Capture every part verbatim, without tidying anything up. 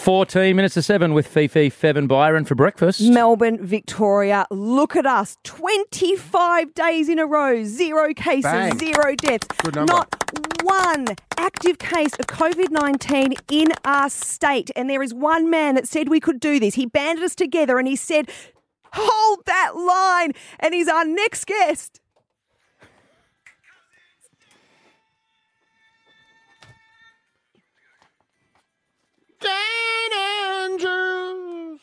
fourteen minutes to seven with Fifi, Fev and Byron for breakfast. Melbourne, Victoria, look at us. twenty-five days in a row, zero cases, Bang. zero deaths. Good number. Not one active case of COVID nineteen in our state. And there is one man that said we could do this. He banded us together and he said, hold that line. And he's our next guest. Dan Andrews.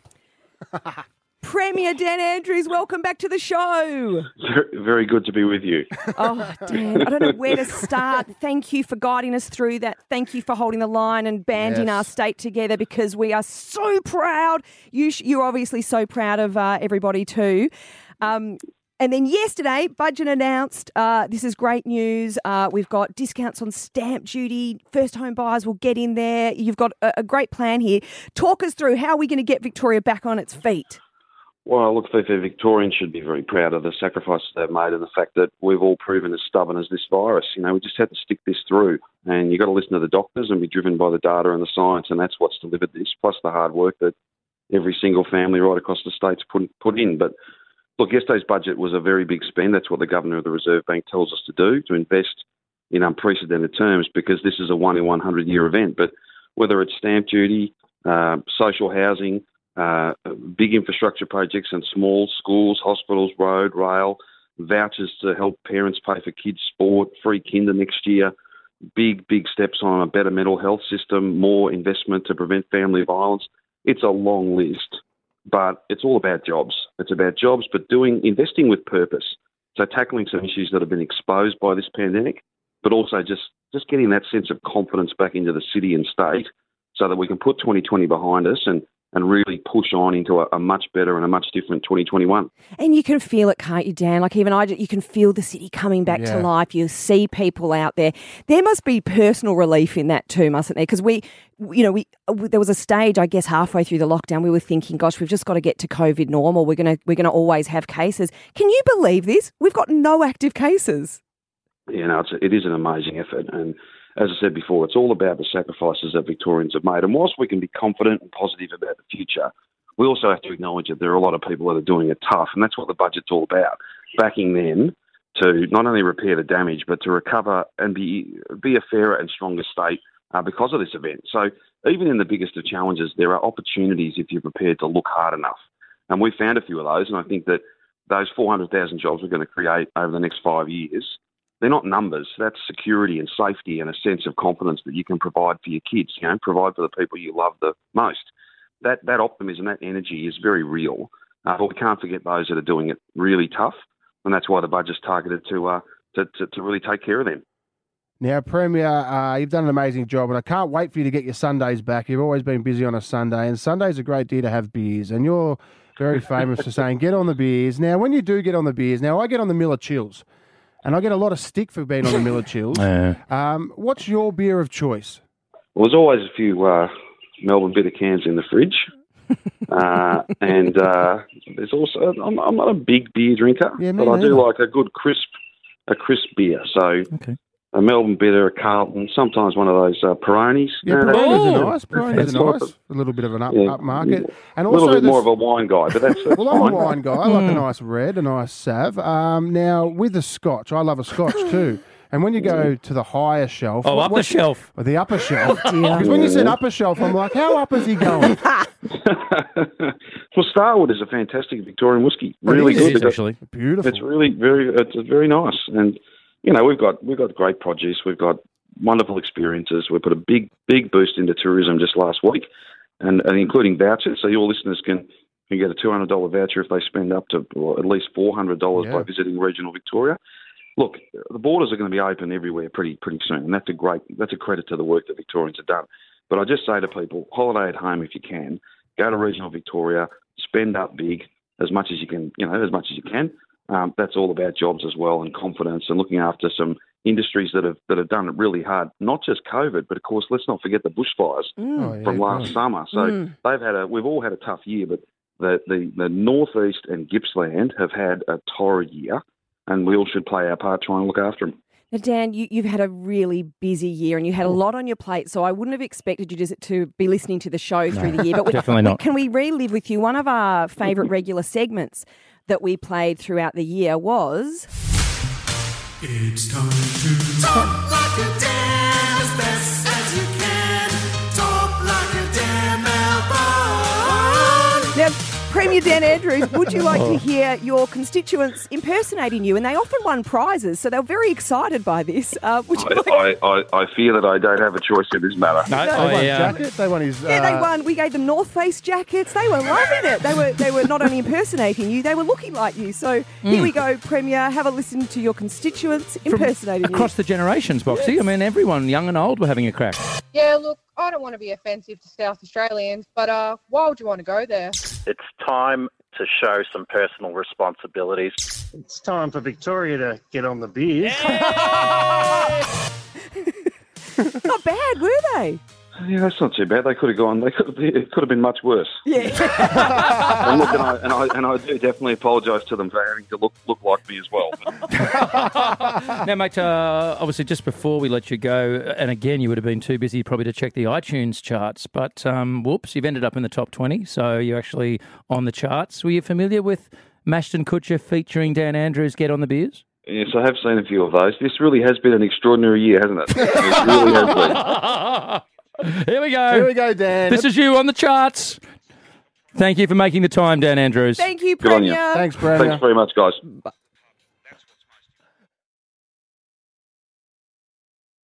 Premier Dan Andrews, welcome back to the show. Very good to be with you. Oh, Dan, I don't know where to start. Thank you for guiding us through that. Thank you for holding the line and banding Yes. our state together, because we are so proud. You sh- you're obviously so proud of uh, everybody too. Um, and then yesterday, budget announced. Uh, this is great news. Uh, we've got discounts on stamp duty. First home buyers will get in there. You've got a, a great plan here. Talk us through how are we going to get Victoria back on its feet? Well, look, the Victorians should be very proud of the sacrifices they've made and the fact that we've all proven as stubborn as this virus. You know, we just had to stick this through, and you've got to listen to the doctors and be driven by the data and the science, and that's what's delivered this, plus the hard work that every single family right across the state's put, put in. But look, yesterday's budget was a very big spend. That's what the Governor of the Reserve Bank tells us to do, to invest in unprecedented terms, because this is a one in one hundred year event. But whether it's stamp duty, uh, social housing, uh, big infrastructure projects and small schools, hospitals, road, rail, vouchers to help parents pay for kids' sport, free kinder next year, big, big steps on a better mental health system, more investment to prevent family violence. It's a long list. But it's all about jobs. It's about jobs, but doing investing with purpose. So tackling some issues that have been exposed by this pandemic, but also just, just getting that sense of confidence back into the city and state so that we can put twenty twenty behind us and, and really push on into a, a much better and a much different twenty twenty-one. And you can feel it, can't you, Dan? Like even I, you can feel the city coming back Yeah. to life. You see people out there. There must be personal relief in that too, mustn't there? Because we, you know, we there was a stage, I guess, halfway through the lockdown, we were thinking, gosh, we've just got to get to COVID normal. We're gonna we're gonna always have cases. Can you believe this? We've got no active cases. You know, it's a, it is an amazing effort. And as I said before, it's all about the sacrifices that Victorians have made. And whilst we can be confident and positive about the future, we also have to acknowledge that there are a lot of people that are doing it tough. And that's what the budget's all about, backing them to not only repair the damage, but to recover and be be a fairer and stronger state uh, because of this event. So even in the biggest of challenges, there are opportunities if you're prepared to look hard enough. And we found a few of those. And I think that those four hundred thousand jobs we're going to create over the next five years, they're not numbers. That's security and safety and a sense of confidence that you can provide for your kids, you know, provide for the people you love the most. That that optimism, that energy is very real. Uh, but we can't forget those that are doing it really tough, and that's why the budget's targeted to uh, to, to, to really take care of them. Now, Premier, uh, you've done an amazing job, and I can't wait for you to get your Sundays back. You've always been busy on a Sunday, and Sunday's a great day to have beers, and you're very famous for saying, get on the beers. Now, when you do get on the beers, now I get on the Miller Chills, and I get a lot of stick for being on the Miller Chills. Yeah. Um, what's your beer of choice? Well, there's always a few uh, Melbourne bitter cans in the fridge. uh, and uh, there's also, I'm, I'm not a big beer drinker, Yeah, me but I do neither. like a good crisp, a crisp beer. So Okay. a Melbourne bitter, a Carlton, sometimes one of those uh, Peronis. Yeah, No, that's- Peronis Oh, are nice. Peronis that's are nice. nice. A little bit of an up, Yeah. up market. And a also little bit this- more of a wine guy, but that's, that's Well, I'm fine. a wine guy. I like a nice red, a nice sav. Um, now, with the scotch, I love a scotch too. And when you go to the higher shelf... Oh, what- up the what- shelf. or the upper shelf. dear. Because when you said upper shelf, I'm like, how up is he going? Well, Starwood is a fantastic Victorian whiskey. Well, Really it good. It is, They've got- actually. Beautiful. It's really very, it's very nice, and you know we've got we've got great produce, we've got wonderful experiences. We put a big big boost into tourism just last week, and, and including vouchers, so your listeners can can get a two hundred dollar voucher if they spend up to well, at least four hundred dollars Yeah. by visiting regional Victoria. Look, the borders are going to be open everywhere pretty pretty soon, and that's a great that's a credit to the work that Victorians have done. But I just say to people, holiday at home if you can, go to regional Victoria, spend up big as much as you can, you know, as much as you can. Um, that's all about jobs as well and confidence and looking after some industries that have that have done it really hard. Not just COVID, but of course, let's not forget the bushfires Oh, yeah, from last good. summer. So Mm. they've had a we've all had a tough year, but the the, the northeast and Gippsland have had a torrid year, and we all should play our part trying to look after them. Now, Dan, you, you've had a really busy year and you had a lot on your plate, so I wouldn't have expected you to, to be listening to the show through the year. But we, Definitely we- not. Can we relive with you? One of our favourite regular segments that we played throughout the year was... It's time to talk like a Dan as best as you can. Talk like a Dan Melbourne. Now, Premier Dan Andrews, would you like to hear your constituents impersonating you? And they often won prizes, so they were very excited by this. Uh, would you like... I, I, I fear that I don't have a choice in this matter. No, They I, won uh, jacket. They won his. Yeah, they uh, won. We gave them North Face jackets. They were loving it. They were they were not only impersonating you, they were looking like you. So here we go, Premier. Have a listen to your constituents impersonating across the generations, Boxy. I mean, everyone, young and old, were having a crack. Yeah, look, I don't want to be offensive to South Australians, but uh, why would you want to go there? It's time to show some personal responsibilities. It's time for Victoria to get on the beers. you. Not bad, were they? Yeah, that's not too bad. They could have gone. They could have. It could have been much worse. Yeah. And look, and I and I, and I do definitely apologise to them for having to look look like me as well. Now, mate, uh, obviously just before we let you go, and again, you would have been too busy probably to check the iTunes charts, but um, whoops, you've ended up in the top twenty, so you're actually on the charts. Were you familiar with Mashton Kutcher featuring Dan Andrews, Get on the Beers? Yes, I have seen a few of those. This really has been an extraordinary year, hasn't it? It really has been. Here we go. Here we go, Dan. This is you on the charts. Thank you for making the time, Dan Andrews. Thank you, Good on you. Premier. Thanks, Premier. Thanks very much, guys.